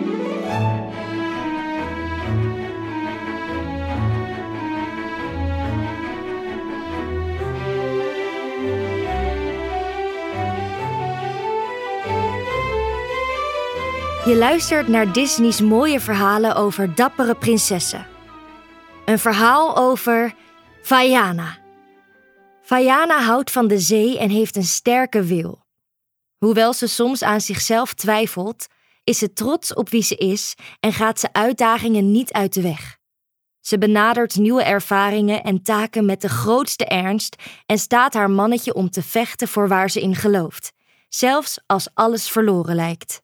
Je luistert naar Disney's mooie verhalen over dappere prinsessen. Een verhaal over Vaiana. Vaiana houdt van de zee en heeft een sterke wil. Hoewel ze soms aan zichzelf twijfelt, is ze trots op wie ze is en gaat ze uitdagingen niet uit de weg. Ze benadert nieuwe ervaringen en taken met de grootste ernst en staat haar mannetje om te vechten voor waar ze in gelooft, zelfs als alles verloren lijkt.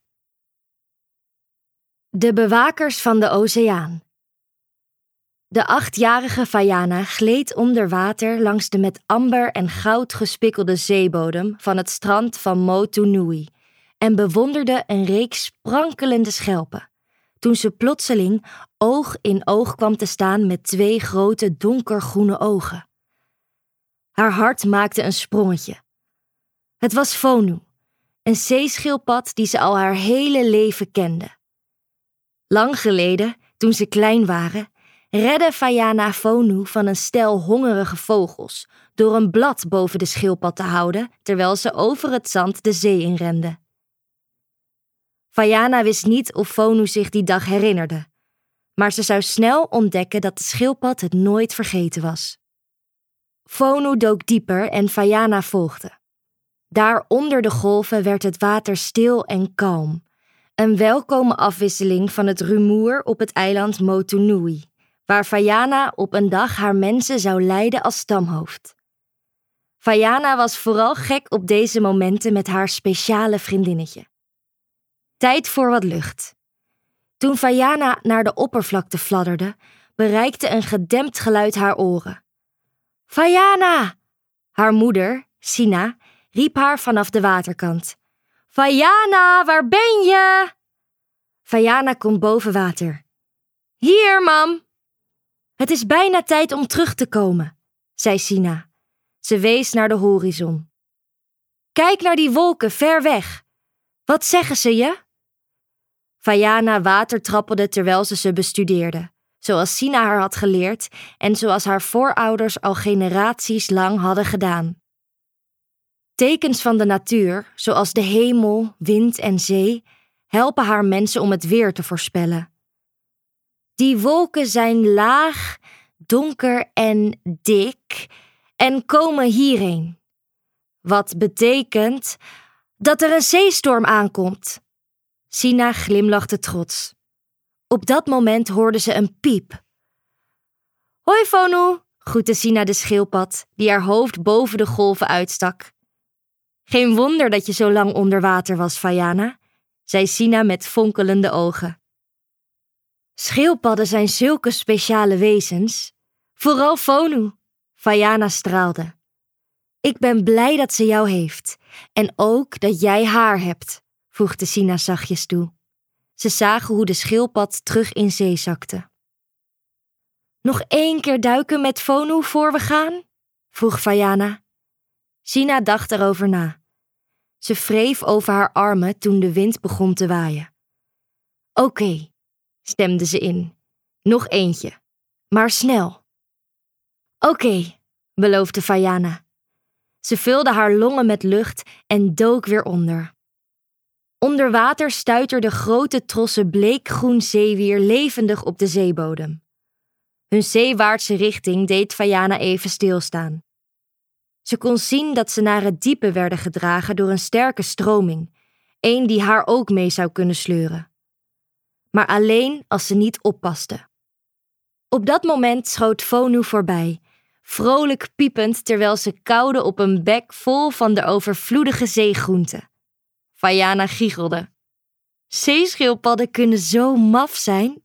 De bewakers van de oceaan. De 8-jarige Vaiana gleed onder water langs de met amber en goud gespikkelde zeebodem van het strand van Motunui en bewonderde een reeks sprankelende schelpen, toen ze plotseling oog in oog kwam te staan met 2 grote donkergroene ogen. Haar hart maakte een sprongetje. Het was Fonu, een zeeschildpad die ze al haar hele leven kende. Lang geleden, toen ze klein waren, redde Vaiana Fonu van een stel hongerige vogels door een blad boven de schildpad te houden terwijl ze over het zand de zee inrende. Vaiana wist niet of Fonu zich die dag herinnerde, maar ze zou snel ontdekken dat de schildpad het nooit vergeten was. Fonu dook dieper en Vaiana volgde. Daar onder de golven werd het water stil en kalm. Een welkome afwisseling van het rumoer op het eiland Motunui, waar Vaiana op een dag haar mensen zou leiden als stamhoofd. Vaiana was vooral gek op deze momenten met haar speciale vriendinnetje. Tijd voor wat lucht. Toen Vaiana naar de oppervlakte fladderde, bereikte een gedempt geluid haar oren. Vaiana! Haar moeder, Sina, riep haar vanaf de waterkant. Vaiana, waar ben je? Vaiana komt boven water. Hier, mam. Het is bijna tijd om terug te komen, zei Sina. Ze wees naar de horizon. Kijk naar die wolken ver weg. Wat zeggen ze je? Vaiana watertrappelde terwijl ze bestudeerde, zoals Sina haar had geleerd en zoals haar voorouders al generaties lang hadden gedaan. Tekens van de natuur, zoals de hemel, wind en zee, helpen haar mensen om het weer te voorspellen. Die wolken zijn laag, donker en dik en komen hierheen. Wat betekent dat er een zeestorm aankomt. Sina glimlachte trots. Op dat moment hoorde ze een piep. Hoi Fonu, groette Sina de schildpad, die haar hoofd boven de golven uitstak. Geen wonder dat je zo lang onder water was, Vaiana, zei Sina met fonkelende ogen. Schildpadden zijn zulke speciale wezens. Vooral Fonu. Vaiana straalde. Ik ben blij dat ze jou heeft. En ook dat jij haar hebt, voegde Sina zachtjes toe. Ze zagen hoe de schildpad terug in zee zakte. Nog 1 keer duiken met Fonu voor we gaan? Vroeg Vaiana. Sina dacht erover na. Ze wreef over haar armen toen de wind begon te waaien. Oké, stemde ze in. Nog eentje, maar snel. Oké, beloofde Vaiana. Ze vulde haar longen met lucht en dook weer onder. Onder water stuiterden grote trossen bleekgroen zeewier levendig op de zeebodem. Hun zeewaartse richting deed Vaiana even stilstaan. Ze kon zien dat ze naar het diepe werden gedragen door een sterke stroming, een die haar ook mee zou kunnen sleuren. Maar alleen als ze niet oppaste. Op dat moment schoot Fonu voorbij, vrolijk piepend terwijl ze kauwde op een bek vol van de overvloedige zeegroenten. Vaiana giechelde. Zeeschildpadden kunnen zo maf zijn.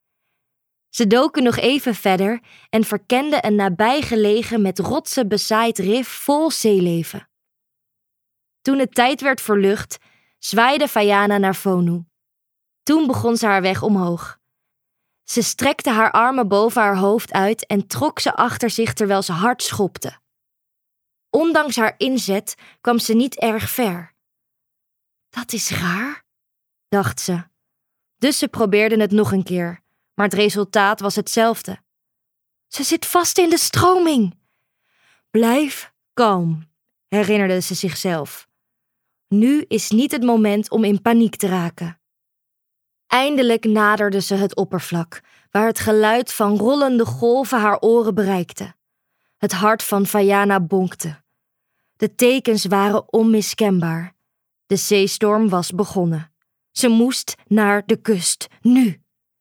Ze doken nog even verder en verkenden een nabijgelegen met rotsen bezaaid rif vol zeeleven. Toen het tijd werd voor lucht, zwaaide Vaiana naar Fonu. Toen begon ze haar weg omhoog. Ze strekte haar armen boven haar hoofd uit en trok ze achter zich terwijl ze hard schopte. Ondanks haar inzet kwam ze niet erg ver. Dat is raar, dacht ze. Dus ze probeerden het nog een keer, maar het resultaat was hetzelfde. Ze zit vast in de stroming. Blijf kalm, herinnerde ze zichzelf. Nu is niet het moment om in paniek te raken. Eindelijk naderde ze het oppervlak, waar het geluid van rollende golven haar oren bereikte. Het hart van Vaiana bonkte. De tekens waren onmiskenbaar. De zeestorm was begonnen. Ze moest naar de kust, nu.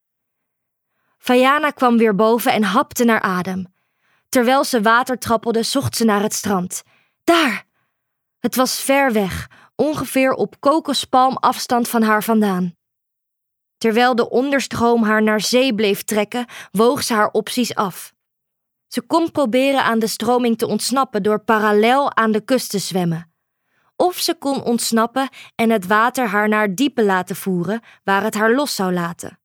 Vaiana kwam weer boven en hapte naar adem. Terwijl ze water trappelde, zocht ze naar het strand. Daar! Het was ver weg, ongeveer op kokospalmafstand van haar vandaan. Terwijl de onderstroom haar naar zee bleef trekken, woog ze haar opties af. Ze kon proberen aan de stroming te ontsnappen door parallel aan de kust te zwemmen. Of ze kon ontsnappen en het water haar naar diepe laten voeren, waar het haar los zou laten.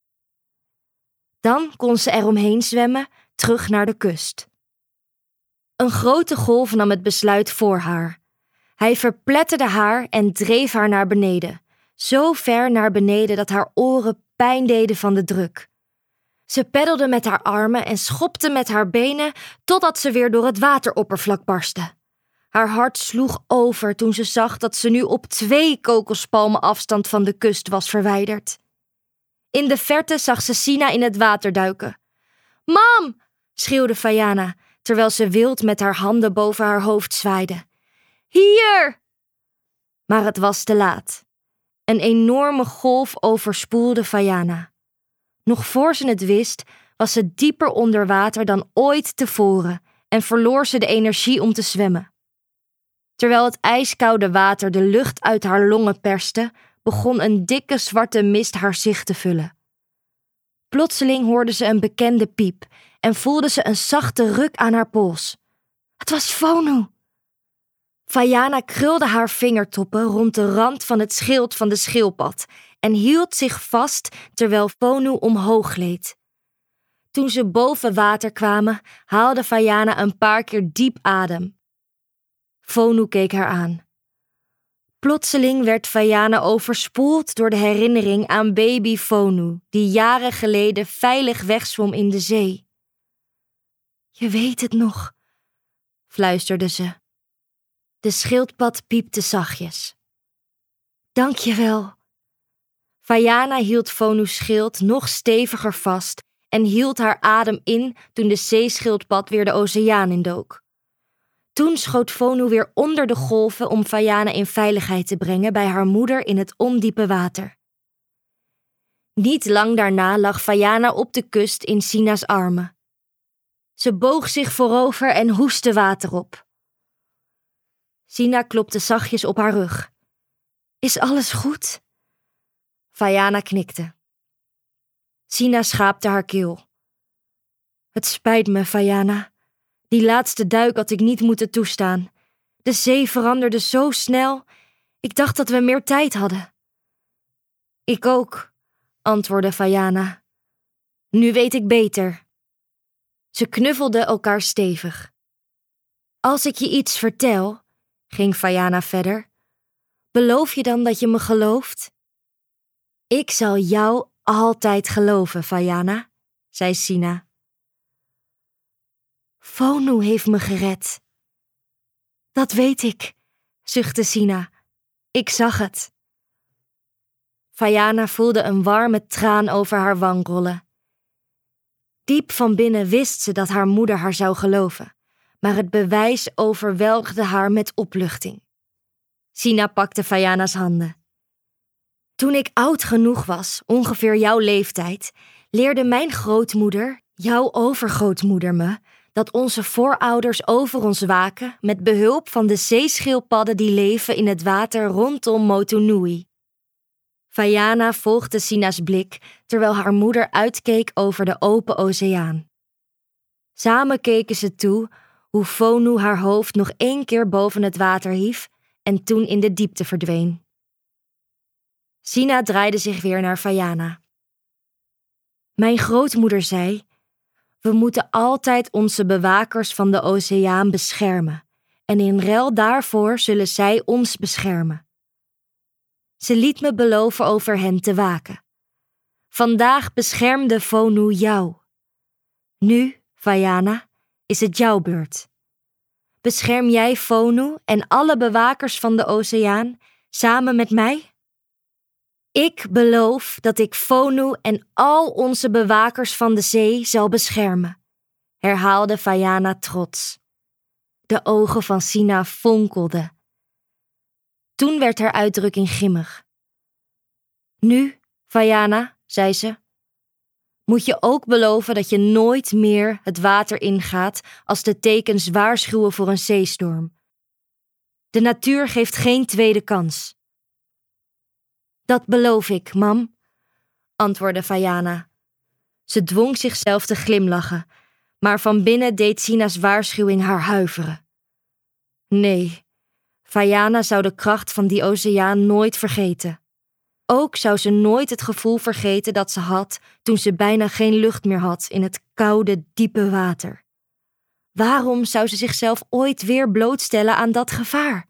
Dan kon ze eromheen zwemmen, terug naar de kust. Een grote golf nam het besluit voor haar. Hij verpletterde haar en dreef haar naar beneden. Zo ver naar beneden dat haar oren pijn deden van de druk. Ze peddelde met haar armen en schopte met haar benen totdat ze weer door het wateroppervlak barstte. Haar hart sloeg over toen ze zag dat ze nu op 2 kokospalmen afstand van de kust was verwijderd. In de verte zag ze Sina in het water duiken. Mam! Schreeuwde Vaiana, terwijl ze wild met haar handen boven haar hoofd zwaaide. Hier! Maar het was te laat. Een enorme golf overspoelde Vaiana. Nog voor ze het wist, was ze dieper onder water dan ooit tevoren en verloor ze de energie om te zwemmen. Terwijl het ijskoude water de lucht uit haar longen perste, begon een dikke zwarte mist haar zicht te vullen. Plotseling hoorde ze een bekende piep en voelde ze een zachte ruk aan haar pols. Het was Fonu! Vaiana krulde haar vingertoppen rond de rand van het schild van de schildpad en hield zich vast terwijl Fonu omhoog gleed. Toen ze boven water kwamen, haalde Vaiana een paar keer diep adem. Fonu keek haar aan. Plotseling werd Vaiana overspoeld door de herinnering aan baby Fonu, die jaren geleden veilig wegzwom in de zee. Je weet het nog, fluisterde ze. De schildpad piepte zachtjes. Dank je wel. Vaiana hield Fonu's schild nog steviger vast en hield haar adem in toen de zeeschildpad weer de oceaan indook. Toen schoot Fonu weer onder de golven om Vaiana in veiligheid te brengen bij haar moeder in het ondiepe water. Niet lang daarna lag Vaiana op de kust in Sina's armen. Ze boog zich voorover en hoestte water op. Sina klopte zachtjes op haar rug. Is alles goed? Vaiana knikte. Sina schaapte haar keel. Het spijt me, Vaiana. Die laatste duik had ik niet moeten toestaan. De zee veranderde zo snel. Ik dacht dat we meer tijd hadden. Ik ook, antwoordde Vaiana. Nu weet ik beter. Ze knuffelden elkaar stevig. Als ik je iets vertel, ging Vaiana verder, beloof je dan dat je me gelooft? Ik zal jou altijd geloven, Vaiana, zei Sina. Fonu heeft me gered. Dat weet ik, zuchtte Sina. Ik zag het. Vaiana voelde een warme traan over haar wang rollen. Diep van binnen wist ze dat haar moeder haar zou geloven, maar het bewijs overweldigde haar met opluchting. Sina pakte Vaiana's handen. Toen ik oud genoeg was, ongeveer jouw leeftijd, leerde mijn grootmoeder, jouw overgrootmoeder me, dat onze voorouders over ons waken met behulp van de zeeschildpadden die leven in het water rondom Motunui. Vaiana volgde Sina's blik terwijl haar moeder uitkeek over de open oceaan. Samen keken ze toe hoe Fonu haar hoofd nog 1 keer boven het water hief en toen in de diepte verdween. Sina draaide zich weer naar Vaiana. Mijn grootmoeder zei: we moeten altijd onze bewakers van de oceaan beschermen en in ruil daarvoor zullen zij ons beschermen. Ze liet me beloven over hen te waken. Vandaag beschermde Vonu jou. Nu, Vaiana, is het jouw beurt. Bescherm jij Vonu en alle bewakers van de oceaan samen met mij? Ik beloof dat ik Vonu en al onze bewakers van de zee zal beschermen, herhaalde Vaiana trots. De ogen van Sina fonkelden. Toen werd haar uitdrukking grimmig. Nu, Vaiana, zei ze, moet je ook beloven dat je nooit meer het water ingaat als de tekens waarschuwen voor een zeestorm. De natuur geeft geen tweede kans. Dat beloof ik, mam, antwoordde Vaiana. Ze dwong zichzelf te glimlachen, maar van binnen deed Sina's waarschuwing haar huiveren. Nee, Vaiana zou de kracht van die oceaan nooit vergeten. Ook zou ze nooit het gevoel vergeten dat ze had toen ze bijna geen lucht meer had in het koude, diepe water. Waarom zou ze zichzelf ooit weer blootstellen aan dat gevaar?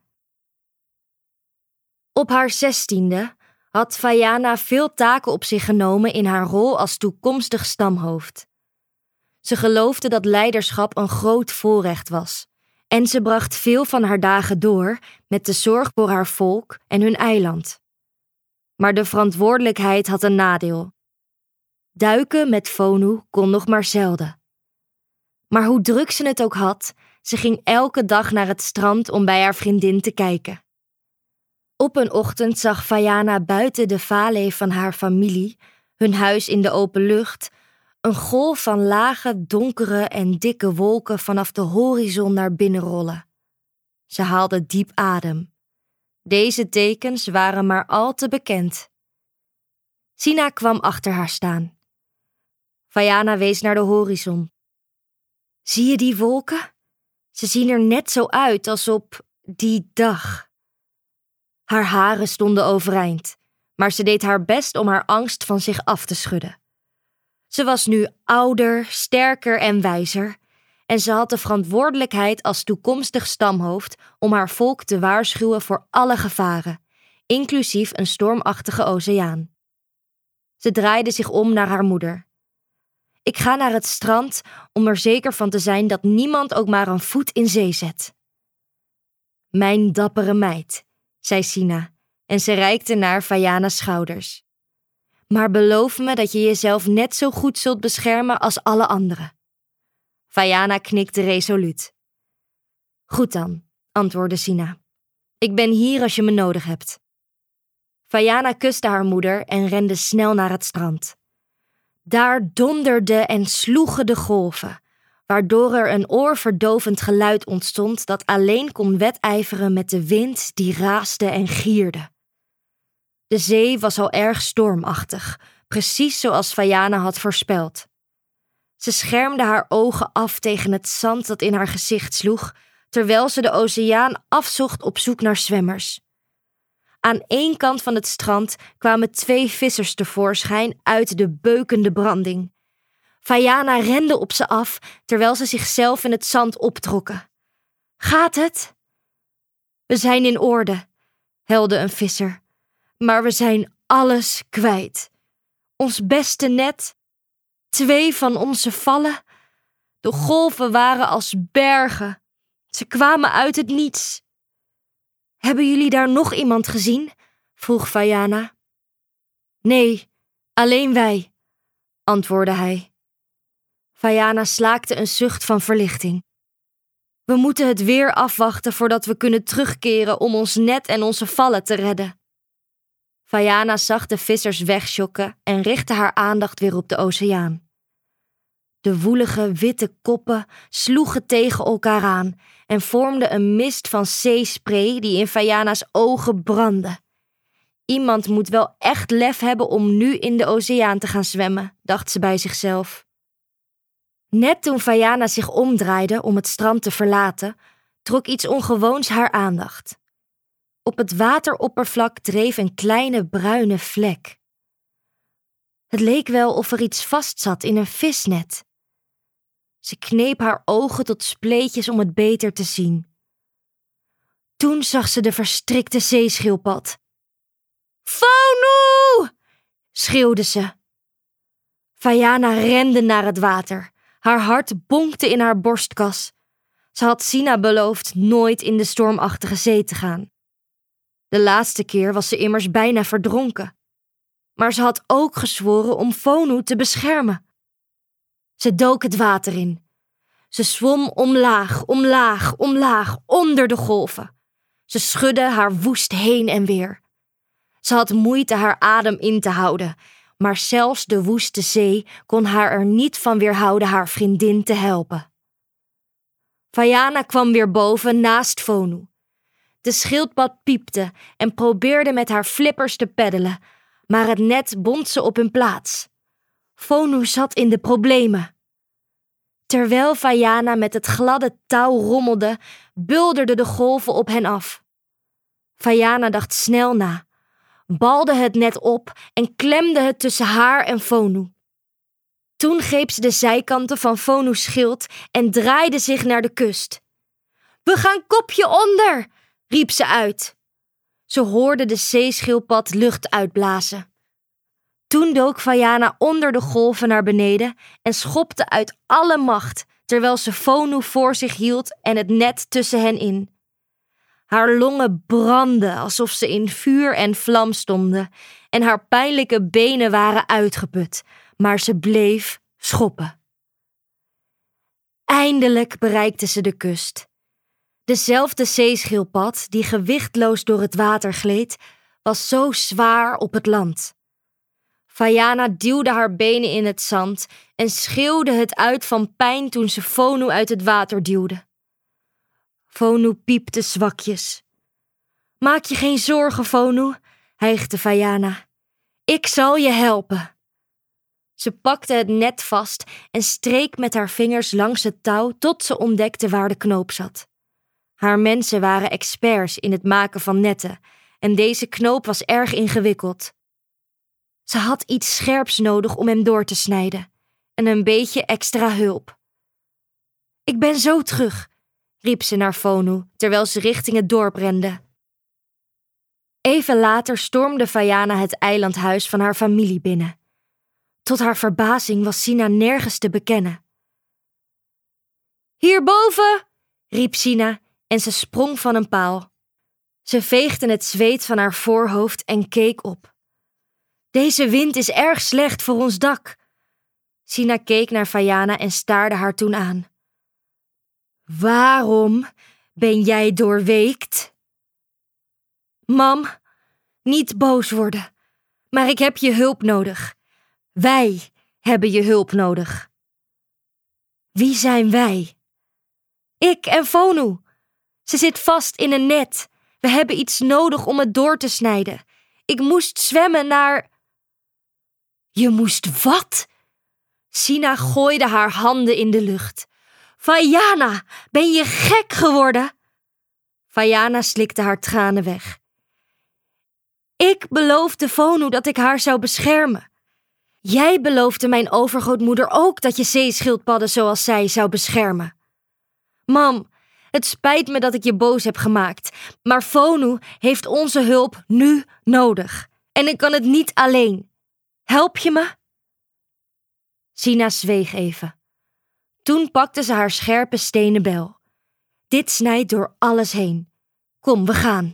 Op haar 16e had Vaiana veel taken op zich genomen in haar rol als toekomstig stamhoofd. Ze geloofde dat leiderschap een groot voorrecht was en ze bracht veel van haar dagen door met de zorg voor haar volk en hun eiland. Maar de verantwoordelijkheid had een nadeel. Duiken met Vonu kon nog maar zelden. Maar hoe druk ze het ook had, ze ging elke dag naar het strand om bij haar vriendin te kijken. Op een ochtend zag Vaiana buiten de vallei van haar familie, hun huis in de open lucht, een golf van lage, donkere en dikke wolken vanaf de horizon naar binnen rollen. Ze haalde diep adem. Deze tekens waren maar al te bekend. Sina kwam achter haar staan. Vaiana wees naar de horizon. Zie je die wolken? Ze zien er net zo uit als op die dag. Haar haren stonden overeind, maar ze deed haar best om haar angst van zich af te schudden. Ze was nu ouder, sterker en wijzer, en ze had de verantwoordelijkheid als toekomstig stamhoofd om haar volk te waarschuwen voor alle gevaren, inclusief een stormachtige oceaan. Ze draaide zich om naar haar moeder. Ik ga naar het strand om er zeker van te zijn dat niemand ook maar een voet in zee zet. Mijn dappere meid, zei Sina, en ze reikte naar Vaiana's schouders. Maar beloof me dat je jezelf net zo goed zult beschermen als alle anderen. Vaiana knikte resoluut. Goed dan, antwoordde Sina. Ik ben hier als je me nodig hebt. Vaiana kuste haar moeder en rende snel naar het strand. Daar donderden en sloegen de golven, waardoor er een oorverdovend geluid ontstond dat alleen kon wedijveren met de wind die raasde en gierde. De zee was al erg stormachtig, precies zoals Vaiana had voorspeld. Ze schermde haar ogen af tegen het zand dat in haar gezicht sloeg, terwijl ze de oceaan afzocht op zoek naar zwemmers. Aan één kant van het strand kwamen 2 vissers tevoorschijn uit de beukende branding. Vaiana rende op ze af, terwijl ze zichzelf in het zand optrokken. Gaat het? We zijn in orde, helde een visser. Maar we zijn alles kwijt. Ons beste net, 2 van onze vallen. De golven waren als bergen. Ze kwamen uit het niets. Hebben jullie daar nog iemand gezien? Vroeg Vaiana. Nee, alleen wij, antwoordde hij. Vaiana slaakte een zucht van verlichting. We moeten het weer afwachten voordat we kunnen terugkeren om ons net en onze vallen te redden. Vaiana zag de vissers wegsjokken en richtte haar aandacht weer op de oceaan. De woelige witte koppen sloegen tegen elkaar aan en vormden een mist van zeespray die in Vaiana's ogen brandde. Iemand moet wel echt lef hebben om nu in de oceaan te gaan zwemmen, dacht ze bij zichzelf. Net toen Vaiana zich omdraaide om het strand te verlaten, trok iets ongewoons haar aandacht. Op het wateroppervlak dreef een kleine bruine vlek. Het leek wel of er iets vastzat in een visnet. Ze kneep haar ogen tot spleetjes om het beter te zien. Toen zag ze de verstrikte zeeschildpad. Vonu! Schreeuwde ze. Vaiana rende naar het water. Haar hart bonkte in haar borstkas. Ze had Sina beloofd nooit in de stormachtige zee te gaan. De laatste keer was ze immers bijna verdronken. Maar ze had ook gezworen om Vonu te beschermen. Ze dook het water in. Ze zwom omlaag, omlaag, omlaag, onder de golven. Ze schudde haar woest heen en weer. Ze had moeite haar adem in te houden, maar zelfs de woeste zee kon haar er niet van weerhouden haar vriendin te helpen. Vaiana kwam weer boven naast Vonu. De schildpad piepte en probeerde met haar flippers te peddelen, maar het net bond ze op hun plaats. Vonu zat in de problemen. Terwijl Vaiana met het gladde touw rommelde, bulderden de golven op hen af. Vaiana dacht snel na, balde het net op en klemde het tussen haar en Vonu. Toen greep ze de zijkanten van Vonu's schild en draaide zich naar de kust. "We gaan kopje onder!" riep ze uit. Ze hoorde de zeeschildpad lucht uitblazen. Toen dook Vaiana onder de golven naar beneden en schopte uit alle macht, terwijl ze Vonu voor zich hield en het net tussen hen in. Haar longen brandden alsof ze in vuur en vlam stonden en haar pijnlijke benen waren uitgeput, maar ze bleef schoppen. Eindelijk bereikte ze de kust. Dezelfde zeeschildpad die gewichtloos door het water gleed, was zo zwaar op het land. Vaiana duwde haar benen in het zand en schreeuwde het uit van pijn toen ze Vonu uit het water duwde. Vonu piepte zwakjes. "Maak je geen zorgen, Vonu," hijgde Vaiana. "Ik zal je helpen." Ze pakte het net vast en streek met haar vingers langs het touw tot ze ontdekte waar de knoop zat. Haar mensen waren experts in het maken van netten en deze knoop was erg ingewikkeld. Ze had iets scherps nodig om hem door te snijden en een beetje extra hulp. "Ik ben zo terug," riep ze naar Vonu terwijl ze richting het dorp rende. Even later stormde Vaiana het eilandhuis van haar familie binnen. Tot haar verbazing was Sina nergens te bekennen. "Hierboven!" riep Sina en ze sprong van een paal. Ze veegde het zweet van haar voorhoofd en keek op. "Deze wind is erg slecht voor ons dak." Sina keek naar Vaiana en staarde haar toen aan. "Waarom ben jij doorweekt?" "Mam, niet boos worden, maar ik heb je hulp nodig. Wij hebben je hulp nodig." "Wie zijn wij?" "Ik en Vonu. Ze zit vast in een net. We hebben iets nodig om het door te snijden. Ik moest zwemmen naar..." "Je moest wat?" Sina gooide haar handen in de lucht. "Vaiana, ben je gek geworden?" Vaiana slikte haar tranen weg. "Ik beloofde Vonu dat ik haar zou beschermen. Jij beloofde mijn overgrootmoeder ook dat je zeeschildpadden zoals zij zou beschermen. Mam, het spijt me dat ik je boos heb gemaakt, maar Vonu heeft onze hulp nu nodig. En ik kan het niet alleen. Help je me?" Sina zweeg even. Toen pakte ze haar scherpe stenen bijl. "Dit snijdt door alles heen. Kom, we gaan."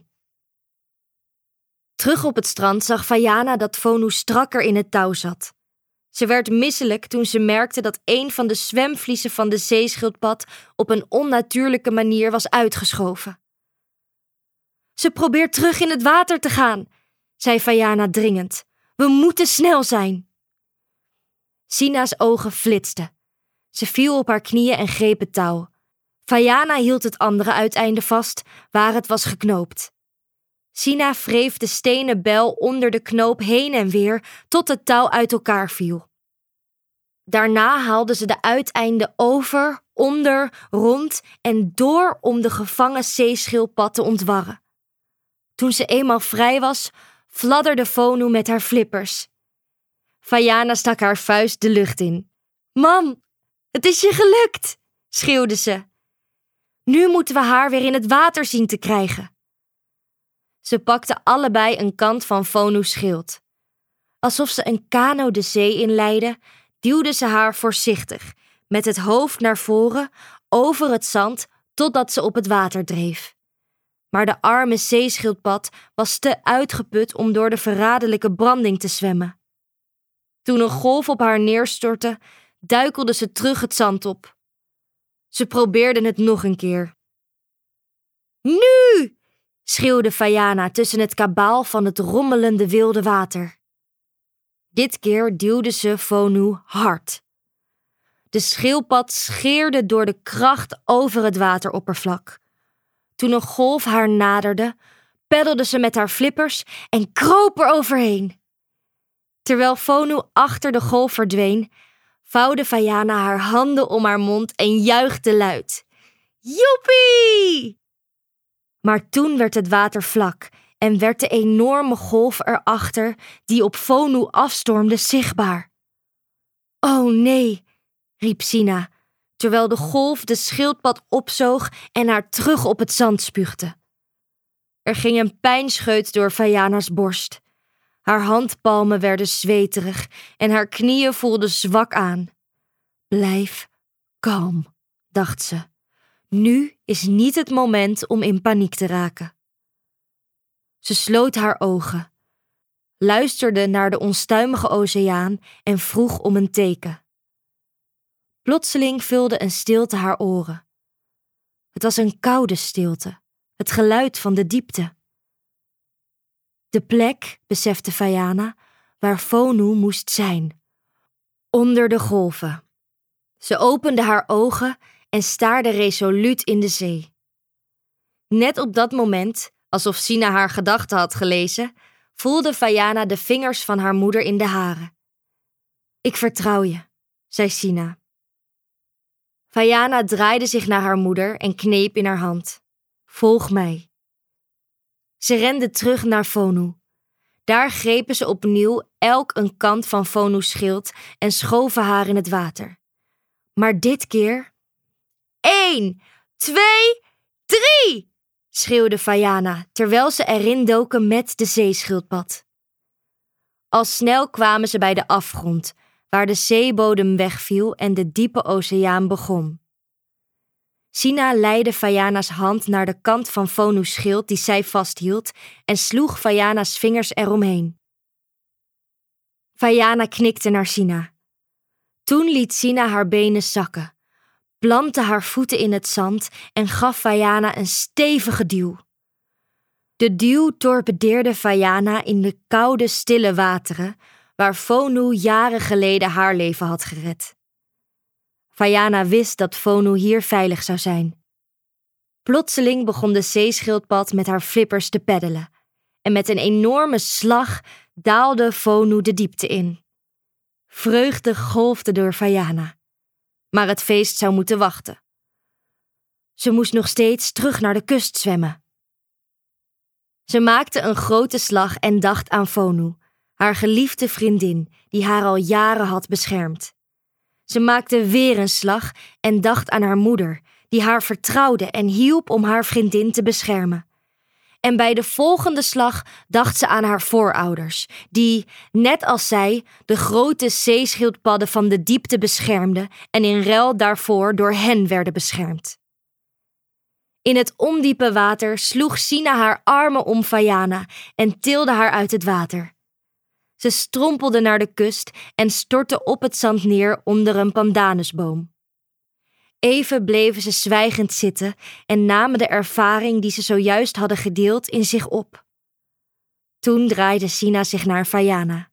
Terug op het strand zag Vaiana dat Vonu strakker in het touw zat. Ze werd misselijk toen ze merkte dat een van de zwemvliezen van de zeeschildpad op een onnatuurlijke manier was uitgeschoven. "Ze probeert terug in het water te gaan," zei Vaiana dringend. "We moeten snel zijn." Sina's ogen flitsten. Ze viel op haar knieën en greep het touw. Vaiana hield het andere uiteinde vast, waar het was geknoopt. Sina wreef de stenen bijl onder de knoop heen en weer tot het touw uit elkaar viel. Daarna haalde ze de uiteinden over, onder, rond en door om de gevangen zeeschildpad te ontwarren. Toen ze eenmaal vrij was, fladderde Vonu met haar flippers. Vaiana stak haar vuist de lucht in. "Mam, het is je gelukt!" schreeuwde ze. "Nu moeten we haar weer in het water zien te krijgen." Ze pakten allebei een kant van Vonu's schild. Alsof ze een kano de zee inleidden, duwde ze haar voorzichtig, met het hoofd naar voren, over het zand, totdat ze op het water dreef. Maar de arme zeeschildpad was te uitgeput om door de verraderlijke branding te zwemmen. Toen een golf op haar neerstortte, duikelde ze terug het zand op. Ze probeerden het nog een keer. Nu! Schreeuwde Fayana tussen het kabaal van het rommelende wilde water. Dit keer duwde ze Fonu hard. De schildpad scheerde door de kracht over het wateroppervlak. Toen een golf haar naderde, peddelde ze met haar flippers en kroop er overheen. Terwijl Fonu achter de golf verdween, vouwde Fayana haar handen om haar mond en juichte luid. Joepie! Maar toen werd het water vlak en werd de enorme golf erachter die op Fonu afstormde zichtbaar. Oh nee, riep Sina, terwijl de golf de schildpad opzoog en haar terug op het zand spuugde. Er ging een pijnscheut door Fayana's borst. Haar handpalmen werden zweterig en haar knieën voelden zwak aan. Blijf kalm, dacht ze. Nu is niet het moment om in paniek te raken. Ze sloot haar ogen, luisterde naar de onstuimige oceaan en vroeg om een teken. Plotseling vulde een stilte haar oren. Het was een koude stilte, het geluid van de diepte. De plek, besefte Fayana, waar Fonu moest zijn. Onder de golven. Ze opende haar ogen en staarde resoluut in de zee. Net op dat moment, alsof Sina haar gedachten had gelezen, voelde Fayana de vingers van haar moeder in de hare. Ik vertrouw je, zei Sina. Fayana draaide zich naar haar moeder en kneep in haar hand. Volg mij. Ze renden terug naar Fonu. Daar grepen ze opnieuw elk een kant van Fonu's schild en schoven haar in het water. Maar dit keer... 1, 2, 3! Schreeuwde Fayana, terwijl ze erin doken met de zeeschildpad. Al snel kwamen ze bij de afgrond, waar de zeebodem wegviel en de diepe oceaan begon. Sina leidde Fayana's hand naar de kant van Fonu's schild die zij vasthield en sloeg Fayana's vingers eromheen. Fayana knikte naar Sina. Toen liet Sina haar benen zakken, plantte haar voeten in het zand en gaf Fayana een stevige duw. De duw torpedeerde Fayana in de koude, stille wateren, waar Fonu jaren geleden haar leven had gered. Fayana wist dat Fonu hier veilig zou zijn. Plotseling begon de zeeschildpad met haar flippers te peddelen en met een enorme slag daalde Fonu de diepte in. Vreugde golfde door Fayana, maar het feest zou moeten wachten. Ze moest nog steeds terug naar de kust zwemmen. Ze maakte een grote slag en dacht aan Fonu, haar geliefde vriendin die haar al jaren had beschermd. Ze maakte weer een slag en dacht aan haar moeder, die haar vertrouwde en hielp om haar vriendin te beschermen. En bij de volgende slag dacht ze aan haar voorouders, die, net als zij, de grote zeeschildpadden van de diepte beschermden en in ruil daarvoor door hen werden beschermd. In het ondiepe water sloeg Sina haar armen om Fayana en tilde haar uit het water. Ze strompelde naar de kust en stortte op het zand neer onder een pandanusboom. Even bleven ze zwijgend zitten en namen de ervaring die ze zojuist hadden gedeeld in zich op. Toen draaide Sina zich naar Fayana.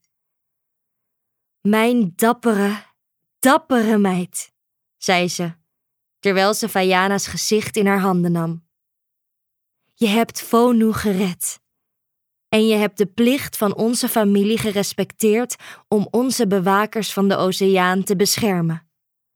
Mijn dappere, dappere meid, zei ze, terwijl ze Fayana's gezicht in haar handen nam. Je hebt Fonu gered. En je hebt de plicht van onze familie gerespecteerd om onze bewakers van de oceaan te beschermen.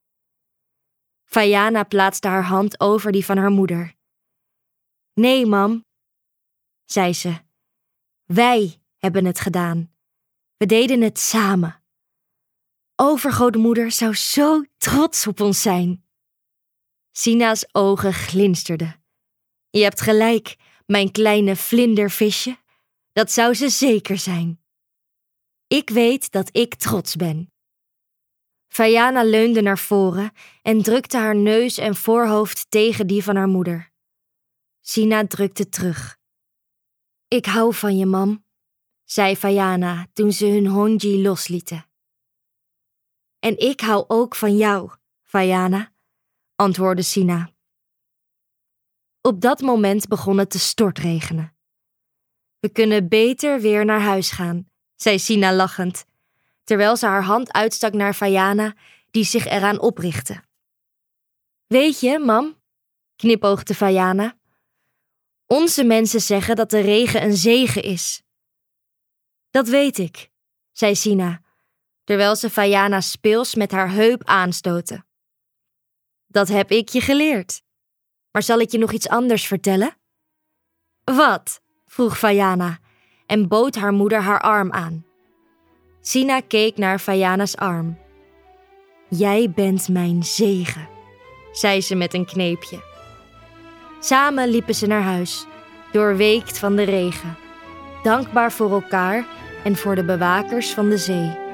Fayana plaatste haar hand over die van haar moeder. Nee, mam, zei ze. Wij hebben het gedaan. We deden het samen. Overgrootmoeder zou zo trots op ons zijn. Sina's ogen glinsterden. Je hebt gelijk, mijn kleine vlindervisje. Dat zou ze zeker zijn. Ik weet dat ik trots ben. Vaiana leunde naar voren en drukte haar neus en voorhoofd tegen die van haar moeder. Sina drukte terug. Ik hou van je, mam, zei Vaiana toen ze hun honji loslieten. En ik hou ook van jou, Vaiana, antwoordde Sina. Op dat moment begon het te stortregenen. We kunnen beter weer naar huis gaan, zei Sina lachend, terwijl ze haar hand uitstak naar Vaiana, die zich eraan oprichtte. Weet je, mam, knipoogde Vaiana, onze mensen zeggen dat de regen een zegen is. Dat weet ik, zei Sina, terwijl ze Vaiana speels met haar heup aanstootte. Dat heb ik je geleerd. Maar zal ik je nog iets anders vertellen? Wat? Vroeg Vaiana en bood haar moeder haar arm aan. Sina keek naar Vaiana's arm. Jij bent mijn zegen, zei ze met een kneepje. Samen liepen ze naar huis, doorweekt van de regen, dankbaar voor elkaar en voor de bewakers van de zee.